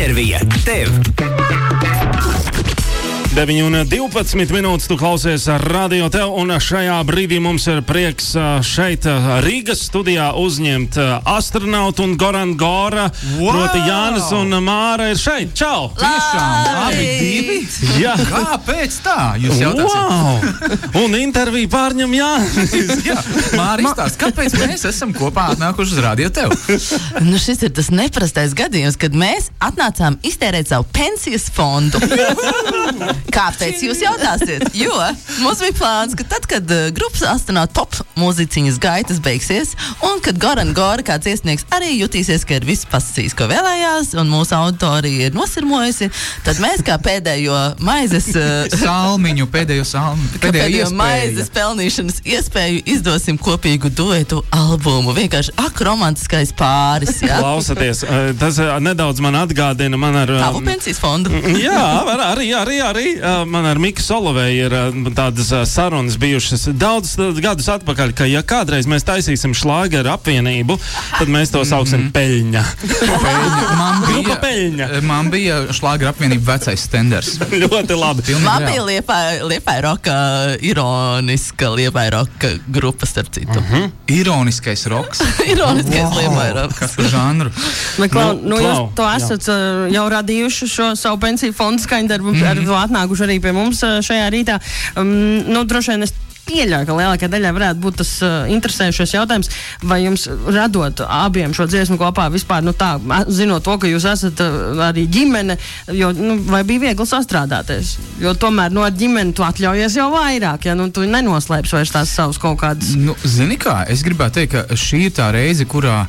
Intervija tev. 9:12 minūtes tu klausies radio tev, un šajā brīdī mums ir prieks šeit Rīgas studijā uzņemt astronautu un Goran Gora. Proti Jānis un Māra ir šeit. Čau! Tiešām, abi divi? Jā. Kāpēc tā? Jūs jautāsiet. Wow! Un interviju pārņem Jānis. Jā, Māra izstāst, kāpēc mēs esam kopā atnākuši uz radio tev? Nu, šis ir tas neparastais gadījums, kad mēs atnācām iztērēt savu pensijas fondu. Kāpēc jūs jautāsiet? Jo mums bija plāns, ka tad, kad grupas astronautu pop mūziciņas gaitas beigsies, un kad Goran Gora kāds iesniegs arī jutīsies, ka ir viss pasacījis, ko vēlējās, un mūsu auditorija ir nosirmojusi, tad mēs kā pēdējo maizes pēdējo maizes pelnīšanas iespēju izdosim kopīgu duetu albumu. Vienkārši romantiskais pāris. Jā? Klausaties, tas nedaudz man atgādina man ar... Tavu pensijas fondu. Jā, arī. Man ar Miku Solovēju ir tādas sarunas bijušas daudz gadus atpakaļ, ka ja kādreiz mēs taisīsim šlāgeru apvienību, tad mēs to sauksim Peļņa. Grupa Peļņa. Man bija šlāgeru apvienība Vecais Stenders. Ļoti labi. Man bija Liepāja roka, ironiska Liepāja roka grupa, starp citu. Ironiskais roks. Ironiskais Liepāja roks. Kas par žanru? Jūs to esat jau radījuši šo savu pensiju fondu skaņdarbu, ar to atnākuši arī pie mums šajā rītā. Droši vien es pieļauju, ka lielākā daļā varētu būt tas interesējušais jautājums, vai jums radot abiem šo dziesmu kopā vispār, zinot to, ka jūs esat arī ģimene, jo, vai bija viegli sastrādāties? Jo tomēr ar ģimeni tu atļaujies jau vairāk, ja tu nenoslēpsi vairs tās savus kaut kādas... Zini kā, es gribētu teikt, ka šī ir tā reize, kurā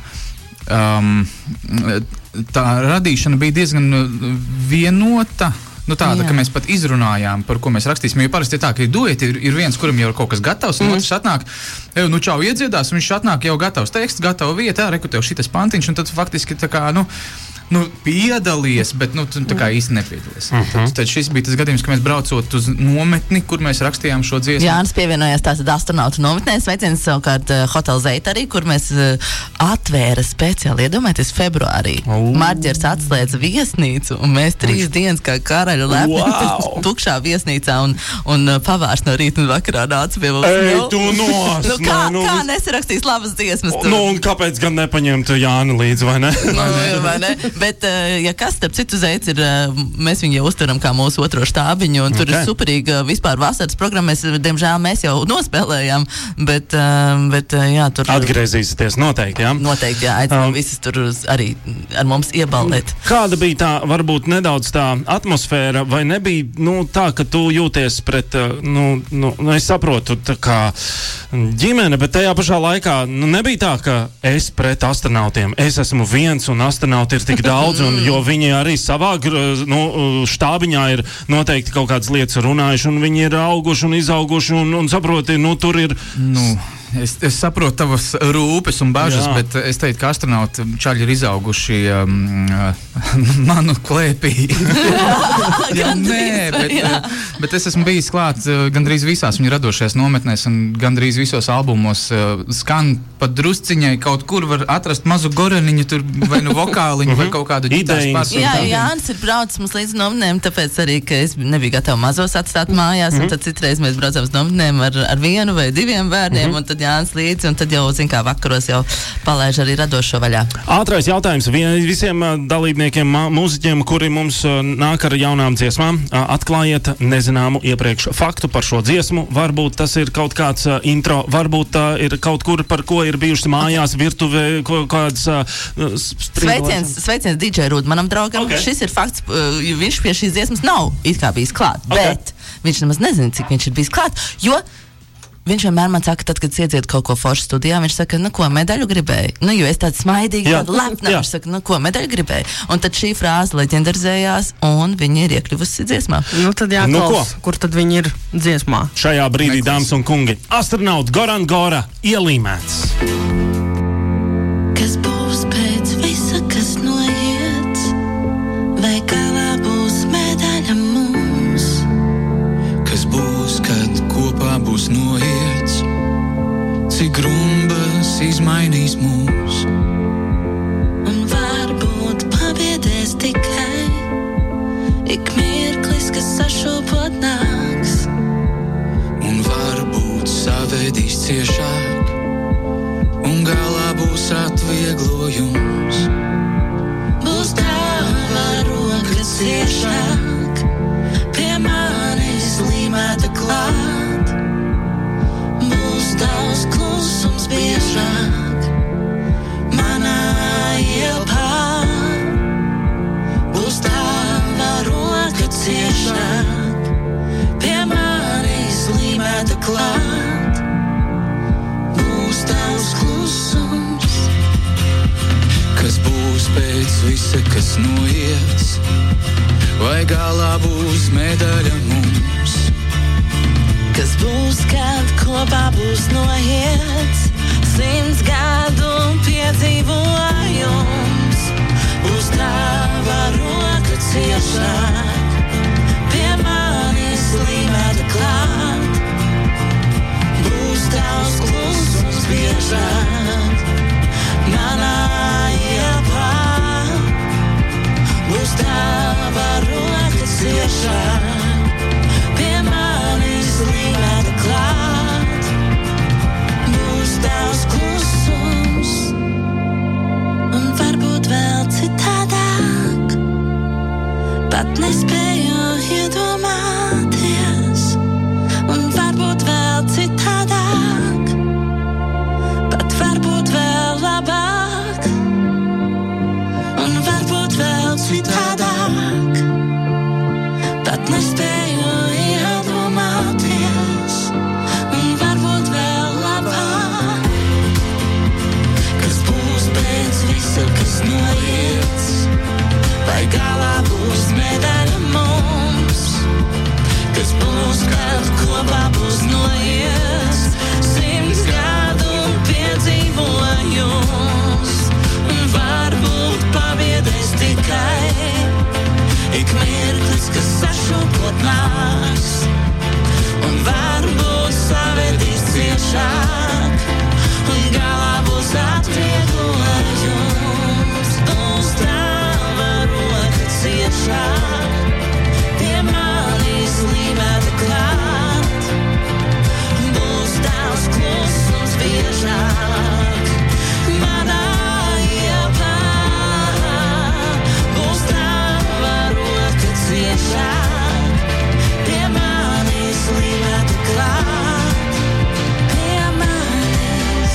tā radīšana bija diezgan vienota. Tāda, ka mēs pat izrunājām, par ko mēs rakstīsim, jo parasti ir tā, ka dueti ir viens, kuram jau ir kaut kas gatavs, un otrs atnāk, čau, iedziedās, un viņš atnāk jau gatavs teksts, gatava vieta, reku tev šitas pantiņš, un tad faktiski tā kā, piedalies, bet tā kā īsti nepiedalies. Tad šis bija tas gadījums, ka mēs braucot uz nometni, kur mēs rakstījām šo dziesmu. Jānis pievienojās tātad astronautu nometnē, sveiciens savukārt Hotel Zeita arī, kur mēs atvēra speciāli, iedomājieties, februārī. Marģers atslēdza viesnīcu, un mēs 3 dienas kā karaļu lepni tukšā viesnīcā, un pavārs no rīta un vakarā nāca pie mums. Kā nesarakstīs labas dziesmas? Un kāpēc gan nepaņemt Jāni līdzi, vai ne? Vai ne? Bet, ja kas, starp citu, Zeits ir, mēs viņu jau uztveram kā mūsu otro štābiņu, un tur ir superīga vispār vasaras programma. Diemžēl mēs jau nospēlējām, bet jā, tur... Atgriezīsieties noteikti, jā? Noteikti, jā, aicinām visas tur arī ar mums ieballēt. Kāda bija tā, varbūt nedaudz tā atmosfēra, vai nebija, tā, ka tu jūties pret, es saprotu, tā kā ģimene, bet tajā pašā laikā, nebija tā, ka es pret astronautiem, es esmu viens un astronauti ir tik daudz, un jo viņi arī savā štābiņā ir noteikti kaut kādas lietas runājuši, un viņi ir auguši un izauguši, un saproti, tur ir... Es saprotu tavas rūpes un bažas, bet es teiktu, ka astronauti čaļi ir izauguši manu klēpī. Bet es esmu bijis klāt gandrīz visās viņa radošajās nometnēs un gandrīz visos albumos skan pat drusciņai, kaut kur var atrast mazu goreniņu, tur vai vokāliņu, vai kaut kādu ģitāras pasu. Jā, Jānis ir braucis mums līdz nometnēm, tāpēc arī, ka es nebiju gatava mazos atstāt mājās, un tad citreiz mēs braucām uz nometnēm ar 1 vai 2 bērniem, un tad Jānis līdzi, un tad jau, kā vakaros jau palaiž arī radošo vaļā. Ātrais jautājums visiem dalībniekiem, mūziķiem, kuri mums nāk ar jaunām dziesmām. Atklājiet nezināmu iepriekš faktu par šo dziesmu. Varbūt tas ir kaut kāds intro, varbūt ir kaut kur, par ko ir bijušas mājās, virtuvē, kāds... Sveiciens DJ Rūd, manam draugam. Okay. Šis ir fakts, viņš pie šīs dziesmas nav it kā bijis klāt, bet viņš nemaz nezina, cik viņš ir bijis klāt, jo viņš vienmēr man saka, tad, kad iedzied kaut ko foršu studijā, viņš saka, ko medaļu gribēji? Jo es tāds smaidīgi, tāda lepna, viņš saka, ko medaļu gribēji? Un tad šī frāze leģendarizējās, un viņi ir iekļuvusi dziesmā. Tad jāklaus, kur tad viņi ir dziesmā? Šajā brīdī, dāmas un kungi, astronauts Goran Gora ielīmēts. Kas būs pēc visa, kas noiet, vai galā būs medaļa mums? Kas būs, kad kopā būs noiets, cik grumbas izmainīs mūs. Un varbūt pabiedēs tikai ciešāk, un galā būs atvieglojums. Būs tava roka ciešāk, pie manis līmēta klāt. Būs tavs klusums biežāk, manā ielpā. Būs tava roka ciešāk, pie manis līmēta klāt. Būs tavs klusums. Kas būs pēc visa, kas noies, vai galā būs medaļa mums? Kas būs, kad kopā būs noiets 100 gadu piedzīvojums? Būs tava roka ciešāk, pie manis līmēta klāt. Būs tavs klusums biežāk, manā ielpā. Būs tava roka ciešāk, pie manis līmēta klāt. Būs tavs klusums, un varbūt vēl citādāk. Pat nespēju iedomāties, un varbūt vēl citādāk. Pat varbūt vēl labāk, un varbūt vēl citādāk. Pat nespēju iedomāties, un varbūt vēl labāk. Kas būs pēc visa, kas noiets, vai galā būs medaļa mums? Kas būs, kad kopā būs noiets 100 gadu piedzīvojums? Un varbūt pabiedēs tikai ik mirklis, kas sašūpot nāks. Un varbūt savedīs ciešāk, un galā būs atvieglojums. Būs tava roka ciešāk, pie manis līmēta klāt. Būs tavs klusums biežāk, manā ielpā. Būs tava roka ciešāk, pie manis līmēta klāt. Pie manis.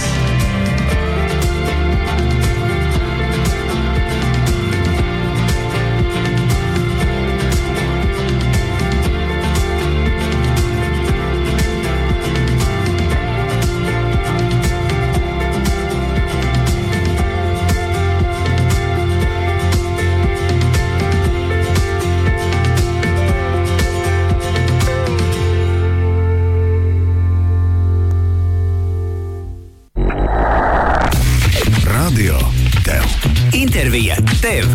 Radio tev. Intervija tev.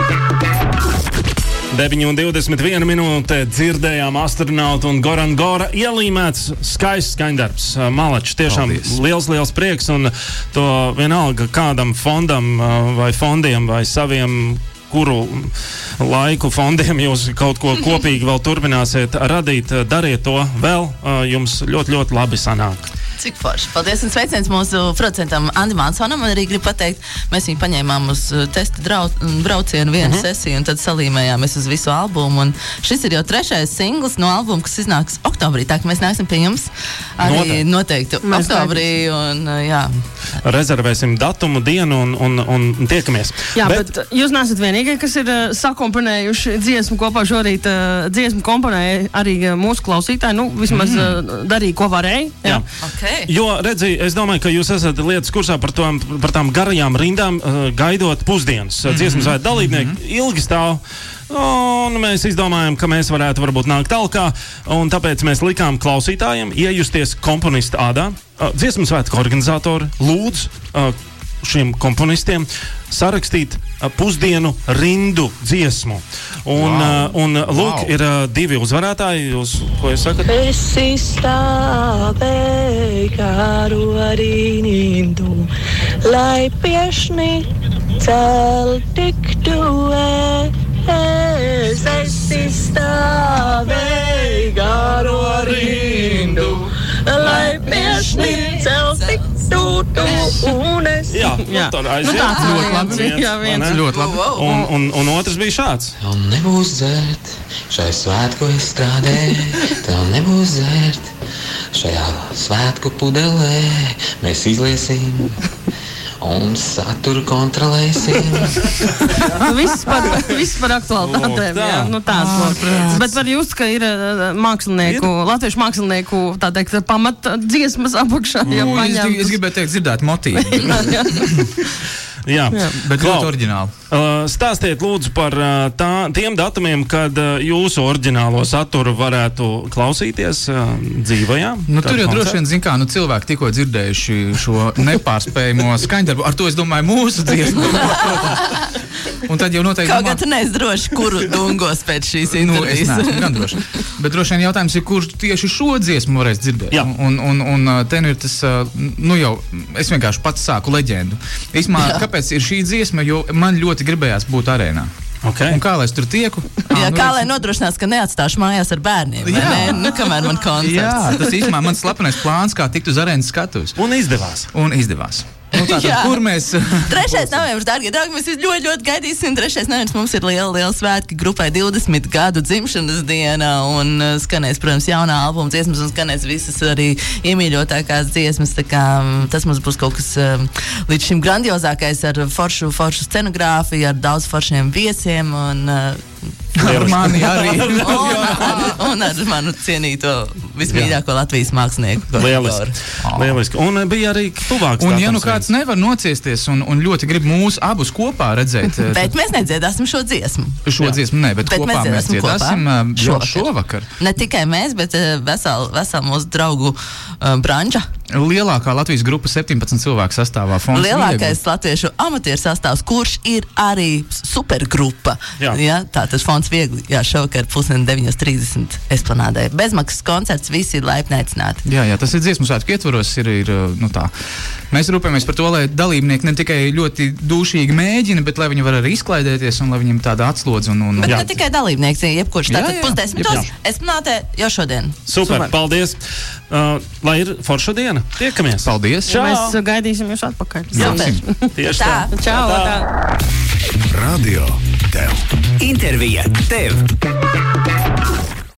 9:21 minūte dzirdējām astronautu un Goran Gora ielīmēts skaists skaņdarbs. Malačs, tiešām liels prieks, un to vienalga kādam fondam vai fondiem vai saviem, kuru laiku fondiem jūs kaut ko kopīgi vēl turpināsiet radīt, dariet to vēl, jums ļoti labi sanāk. Cik forši. Paldies un sveiciens mūsu producentam Andim Ansonam. Arī gribu pateikt, mēs viņu paņēmām uz testa braucienu vienu sesiju un tad salīmējāmies uz visu albumu. Un šis ir jau 3. singls no albuma, kas iznāks oktobrī. Tā ka mēs nāksim pie jums arī noteikti oktobrī. Un, jā. Rezervēsim datumu, dienu un tiekamies. Jā, bet jūs neesat vienīgie, kas ir sakomponējuši dziesmu kopā šorīt. Dziesmu komponēja arī mūsu klausītāji. Nu, vismaz darīja, ko varēja. Jā. Okay. Jo, redzi, es domāju, ka jūs esat lietas kursā par tām garajām rindām, gaidot pusdienas. Dziesmu svētku dalībnieki ilgi stāv. Un mēs izdomājām, ka mēs varētu varbūt nākt talkā, un tāpēc mēs likām klausītājiem iejusties komponista ādā. Dziesmu svētku organizatori lūdz šiem komponistiem sarakstīt pusdienu rindu dziesmu. Un lūk, ir divi uzvarētāji. Jūs, ko jūs sakat? Es izstāvēju garu rindu, lai piešni cel tiktu es izstāvēju garu rindu, lai piešnicels tiktu un es. Jā, tur aiziet. Ļoti labi. Jā, viens. Ļoti labi. Un otrs bija šāds. Tev nebūs dzert šai svētku izstrādē, tev nebūs dzert šajā svētku pudelē. Mēs izliesim un saturu kontrolēsim. Viss par aktualitātēm. Jā, nu tāds. Bet var just, ka ir latviešu mākslinieku, tā teikt, pamat dziesmas apakšā. Es gribēju teikt, dzirdēt motīvu. Jā, bet ļoti oriģināli. Stāstiet lūdzu par tiem datumiem, kad jūsu oriģinālo saturu varētu klausīties dzīvajā. Tur jau droši vien, cilvēki tikko dzirdējuši šo nepārspējamo skaņdarbu. Ar to es domāju mūsu dziesmu. Un tad jau noteikti... Kaut gan tu neesi droši, kuru dungos pēc šīs intervijas. Es neesmu gan droši. Bet droši vien jautājums ir, kurš tieši šo dziesmu varēs dzirdēt. Jā. Un te nu ir tas, es vienkārši pats sāku leģendu. Kāpēc ir šī dziesma, jo man ļoti gribējās būt arēnā. Okay. Un kā lai es tur tieku? Kā lai nodrošinās, ka neatstāšu mājās ar bērniem? Kamēr man koncerts. Jā, tas īstenībā mans slepenais plāns, kā tikt uz arēnas skatuves. Un izdevās. Kur mēs... 3. novembris, dārgie draugi, mēs ļoti, ļoti gaidīsim. 3. novembris mums ir liela svētki grupai 20 gadu dzimšanas diena un skanēs, protams, jaunā albuma dziesmas un skanēs visas arī iemīļotākās dziesmas. Tā kā tas mums būs kaut kas līdz šim grandiozākais ar foršu scenogrāfiju, ar daudz foršiem viesiem un... Ar mani arī. un ar manu cienīto vismīļāko Latvijas mākslinieku. Lieliski. Un bija arī tuvāks. Un ja nu kāds nevar nociesties un ļoti grib mūs abus kopā redzēt. Bet mēs nedziedāsim šo dziesmu. Šo dziesmu ne, bet kopā mēs dziedāsim šovakar. Ne tikai mēs, bet vesela mūsu draugu branža. Lielākā Latvijas grupa 17 cilvēku sastāvā. Lielākais latviešu amatieru sastāvs, kurš ir arī supergrupa. Jā, tātad Fonds Viegli. Jā, šovakar 8:30 Esplanādē. Bezmaksas koncerts, visi ir laipni aicināti. Jā, tas ir dziesmu svētku ietvaros. Tā. Mēs rūpējamies par to, lai dalībnieki ne tikai ļoti dūšīgi mēģina, bet lai viņi var arī izklaidēties un lai viņiem tāda atslodze. Bet ne tikai dalībnieki, jebkurš. Tātad 9:30 Esplanādē jau šodien. Super. Paldies. Lai ir forša diena. Tiekamies. Paldies. Čau. Mēs gaidīsim jūs atpakaļ. Tieši tā. Čau. Radio tev. Intervija tev.